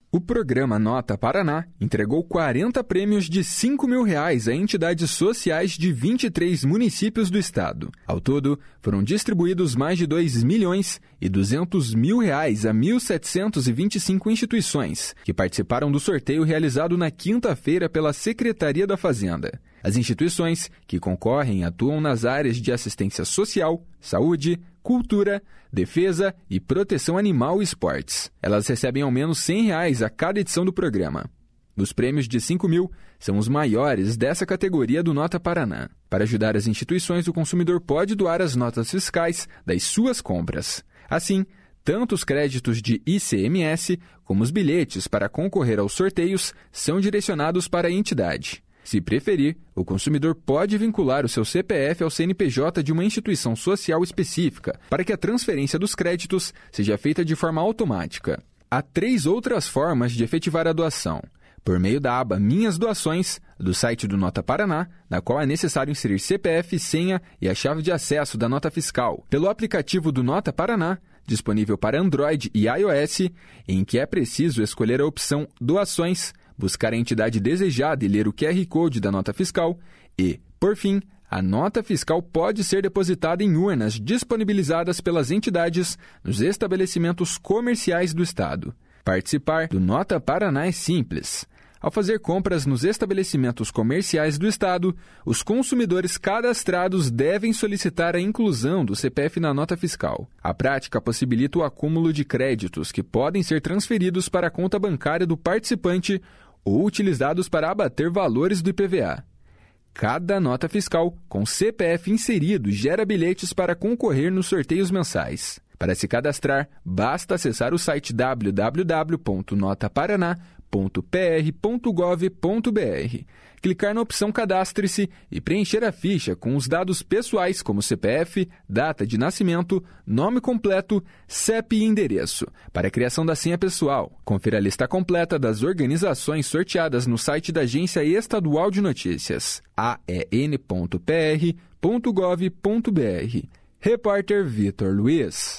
O programa Nota Paraná entregou 40 prêmios de R$ 5.000 a entidades sociais de 23 municípios do estado. Ao todo, foram distribuídos mais de R$ 2.200.000 a 1.725 instituições, que participaram do sorteio realizado na quinta-feira pela Secretaria da Fazenda. As instituições que concorrem atuam nas áreas de assistência social, saúde, cultura, defesa e proteção animal e esportes. Elas recebem ao menos R$ 100 a cada edição do programa. Os prêmios de R$ 5.000 são os maiores dessa categoria do Nota Paraná. Para ajudar as instituições, o consumidor pode doar as notas fiscais das suas compras. Assim, tanto os créditos de ICMS como os bilhetes para concorrer aos sorteios são direcionados para a entidade. Se preferir, o consumidor pode vincular o seu CPF ao CNPJ de uma instituição social específica para que a transferência dos créditos seja feita de forma automática. Há 3 outras formas de efetivar a doação. Por meio da aba Minhas Doações, do site do Nota Paraná, na qual é necessário inserir CPF, senha e a chave de acesso da nota fiscal. Pelo aplicativo do Nota Paraná, disponível para Android e iOS, em que é preciso escolher a opção Doações, buscar a entidade desejada e ler o QR Code da nota fiscal e, por fim, a nota fiscal pode ser depositada em urnas disponibilizadas pelas entidades nos estabelecimentos comerciais do estado. Participar do Nota Paraná é simples. Ao fazer compras nos estabelecimentos comerciais do estado, os consumidores cadastrados devem solicitar a inclusão do CPF na nota fiscal. A prática possibilita o acúmulo de créditos que podem ser transferidos para a conta bancária do participante ou utilizados para abater valores do IPVA. Cada nota fiscal com CPF inserido gera bilhetes para concorrer nos sorteios mensais. Para se cadastrar, basta acessar o site www.notaparaná.pr.gov.br, clicar na opção Cadastre-se e preencher a ficha com os dados pessoais como CPF, data de nascimento, nome completo, CEP e endereço, para a criação da senha pessoal. Confira a lista completa das organizações sorteadas no site da Agência Estadual de Notícias, aen.pr.gov.br. Repórter Vitor Luiz.